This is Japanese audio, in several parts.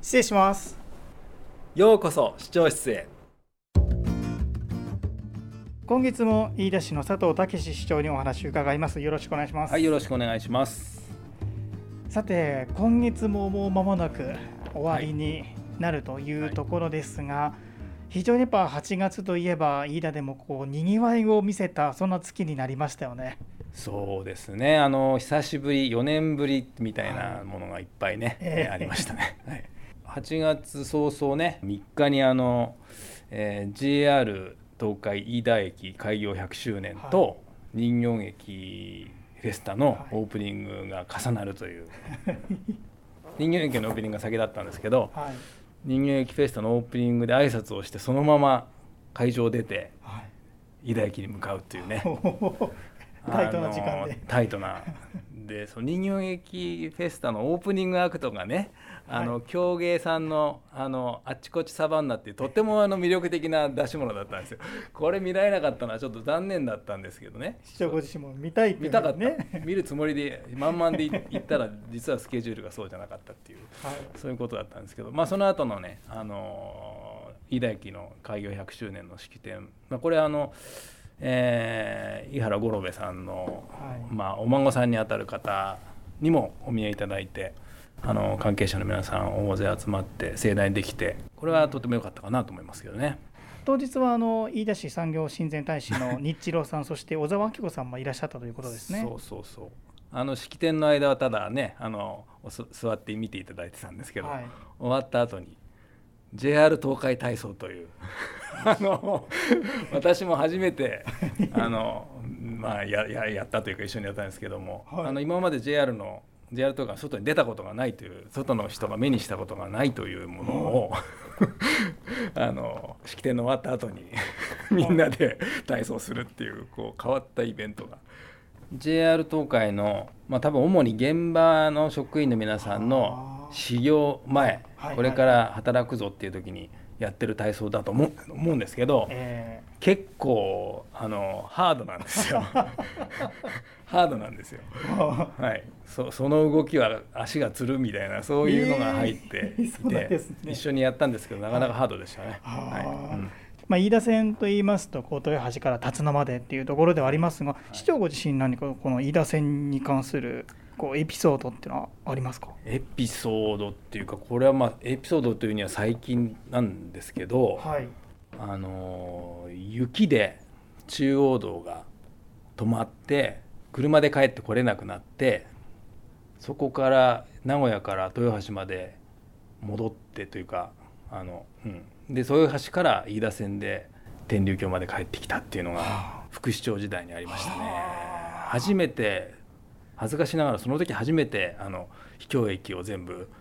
失礼します。 ようこそ視聴室へ。 今月も飯田市の佐藤武市長にお話を伺います。よろしくお願いします。 はい、よろしくお願いします。 さて、今月ももう間もなく終わりになるというところですが、非常にやっぱ8月といえば飯田でもにぎわいを見せたそんな月になりましたよね。 そうですね、久しぶり4年ぶりみたいなものがいっぱいね、ありましたね、はい、8月早々ね3日にJR 東海飯田駅開業100周年と人形劇フェスタのオープニングが重なるという、人形劇のオープニングが先だったんですけど、人形劇フェスタのオープニングで挨拶をしてそのまま会場を出て飯田駅に向かうっていうねタイトな時間でタイトなで、その人形劇フェスタのオープニングアクトがね、狂芸さんのあっちこっちサバンナっていうとっても魅力的な出し物だったんですよ。これ見られなかったのはちょっと残念だったんですけどね。 市長ご自身も見たいっていう、ね、 見たかった見るつもりで満々で行ったら実はスケジュールがそうじゃなかったっていう、そういうことだったんですけど、その後のね飯田駅の開業100周年の式典、これ井原五郎部さんの、お孫さんにあたる方にもお見えいただいて、関係者の皆さん大勢集まって盛大にできて、これはとても良かったかなと思いますけどね。 当日は飯田市産業親善大使の日郎さんそして小沢明子さんもいらっしゃったということですね。 そう式典の間はただね座って見ていただいてたんですけど、終わった後にJR 東海体操という私も初めてやったというか一緒にやったんですけども、今まで JR 東海が外に出たことがないという、外の人が目にしたことがないというものを式典の終わった後にみんなで体操するっていう、変わったイベントが JR 東海の、多分主に現場の職員の皆さんの始業前、これから働くぞっていう時にやってる体操だと思うんですけど、結構ハードなんですよハードなんですよその動きは足がつるみたいな、そういうのが入っていて、一緒にやったんですけどなかなかハードでしたね。 飯田線といいますと豊橋から辰野までっていうところではありますが、市長ご自身何かこの飯田線に関するエピソードっていうのはありますか？ エピソードっていうか、これはエピソードというには最近なんですけど、雪で中央道が止まって車で帰ってこれなくなって、そこから名古屋から豊橋まで戻ってというかで豊橋から飯田線で天竜峡まで帰ってきたっていうのが副市長時代にありましたね。初めて、恥ずかしながらその時初めて秘境駅を全部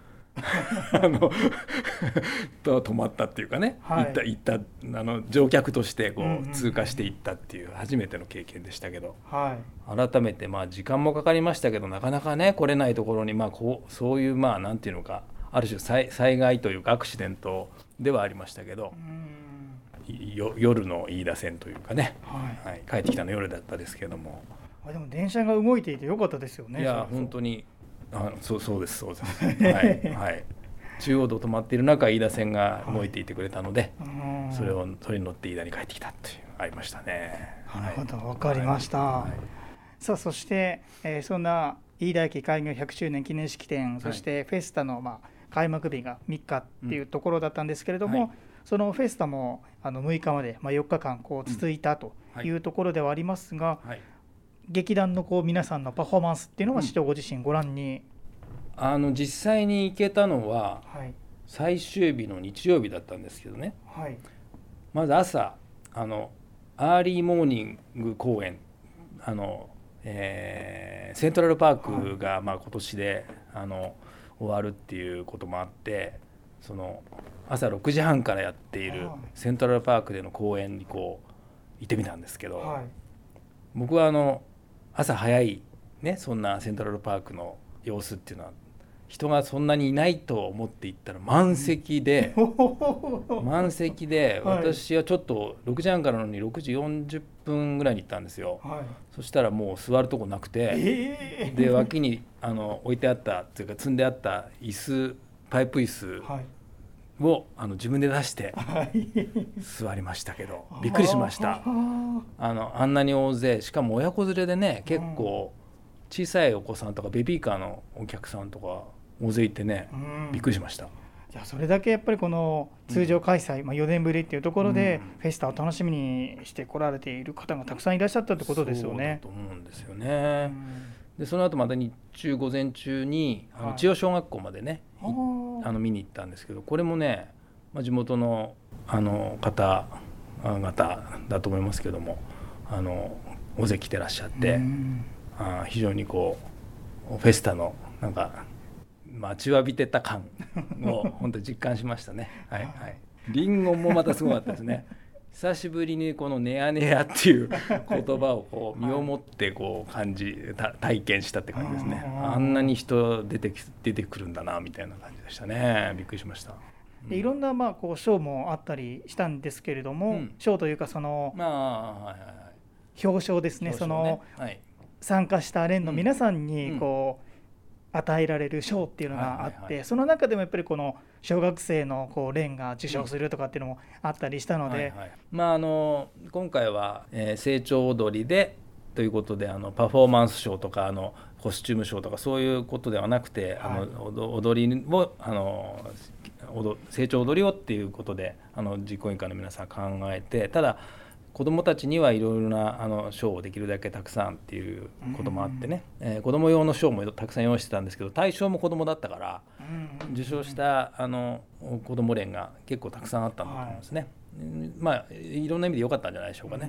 止まったっていうかね、行った乗客として通過していったっていう初めての経験でしたけど、改めて時間もかかりましたけど、なかなかね来れないところにそういうなんていうのか、ある種災害というかアクシデントではありましたけど、夜の飯田線というかね、帰ってきたの夜だったですけども、 でも電車が動いていてよかったですよね。 いや本当にそうです中央道止まっている中、飯田線が動いていてくれたので、それに乗って飯田に帰ってきたっていうありましたね。 なるほど、分かりました。さあそして、そんな飯田駅開業100周年記念式典、そしてフェスタの開幕日が3日っていうところだったんですけれども、そのフェスタも6日まで、4日間続いたというところではありますが、劇団の皆さんのパフォーマンスっていうのは市長ご自身ご覧に、 実際に行けたのは最終日の日曜日だったんですけどね、まず朝アーリーモーニング公演、セントラルパークが今年で終わるっていうこともあって、その朝6時半からやっているセントラルパークでの公演に行ってみたんですけど、僕は朝早いね、そんなセントラルパークの様子っていうのは人がそんなにいないと思って行ったら満席で私はちょっと6時半からのに6時40分ぐらいに行ったんですよ。そしたらもう座るとこなくて、で脇に置いてあったっていうか積んであった椅子パイプ椅子を自分で出して座りましたけど、びっくりしました。あんなに大勢、しかも親子連れでね、結構小さいお子さんとかベビーカーのお客さんとか大勢いてね、びっくりしました。 じゃあそれだけやっぱりこの通常開催、4年ぶりっていうところでフェスタを楽しみにして来られている方がたくさんいらっしゃったってことですよね。 そうだと思うんですよね。でその後また日中午前中に千代小学校までね、見に行ったんですけど、これもね、地元の方々だと思いますけども、大勢来てらっしゃって、非常にこうフェスタのなんか待ちわびてた感を本当に実感しましたね。はいはい。リンゴもまたすごかったですね。久しぶりにこのネヤネヤっていう言葉をこう身をもってこう体験したって感じですね。あんなに人出てくるんだなみたいな感じでしたね。びっくりしました。 でいろんなこう賞もあったりしたんですけれども、賞というかその表彰ですね。その参加した連の皆さんにこう与えられる賞っていうのがあって、その中でもやっぱりこの小学生のこう連が受賞するとかっていうのもあったりしたので、 今回は成長踊りでということでパフォーマンス賞とかコスチューム賞とかそういうことではなくて、踊りを成長踊りをっていうことで実行委員会の皆さん考えて、ただ子どもたちにはいろいろな賞をできるだけたくさんっていうこともあってね、子ども用の賞もたくさん用意してたんですけど、対象も子どもだったから、受賞した子ども連が結構たくさんあったんだと思いますね。いろんな意味で良かったんじゃないでしょうかね。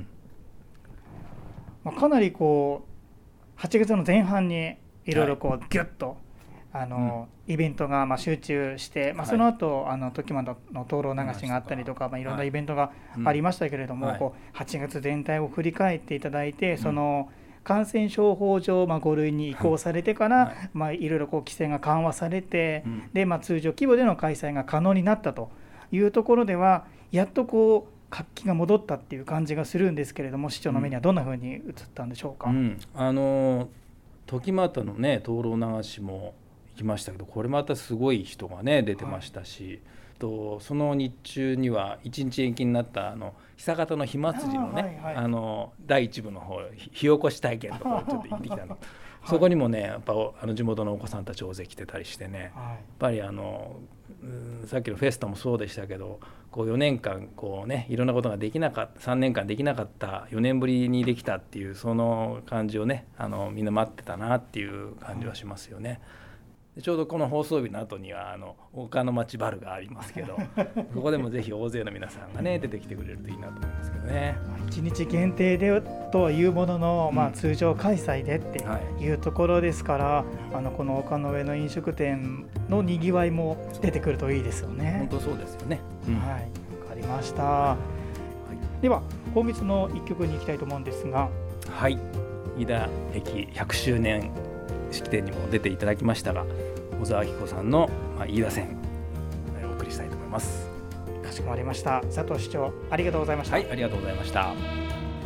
かなりこう8月の前半にいろいろこうギュッとイベントが集中して、その後時まの灯籠流しがあったりとか、いろんなイベントがありましたけれども、こう8月全体を振り返っていただいて、その感染症法上5類に移行されてから、いろいろこう規制が緩和されて、で通常規模での開催が可能になったというところでは、やっとこう活気が戻ったっていう感じがするんですけれども、市長の目にはどんなふうに映ったんでしょうか。 時またのね灯籠流しも行きましたけど、これまたすごい人がね出てましたし、その日中には1日延期になった久方の火祭りのね、第一部の方火起こし体験とかちょっと行ってきたのそこにもねやっぱ地元のお子さんたち大勢来てたりしてね、やっぱりさっきのフェスタもそうでしたけど、こう4年間こうねいろんなことができなかった3年間できなかった4年ぶりにできたっていうその感じをねみんな待ってたなっていう感じはしますよね。ちょうどこの放送日の後には岡の町バルがありますけどここでもぜひ大勢の皆さんがね出てきてくれるといいなと思いますけどね。 1日限定でとはいうものの、通常開催でっていうところですから、この丘の上の飲食店のにぎわいも出てくるといいですよね。 本当そうですよね。 わかりました。では今月の1曲に行きたいと思うんですが、 飯田駅100周年式典にも出ていただきましたが、小沢明子さんの飯田線お送りしたいと思います。 かしこまりました。佐藤市長ありがとうございました。 ありがとうございました。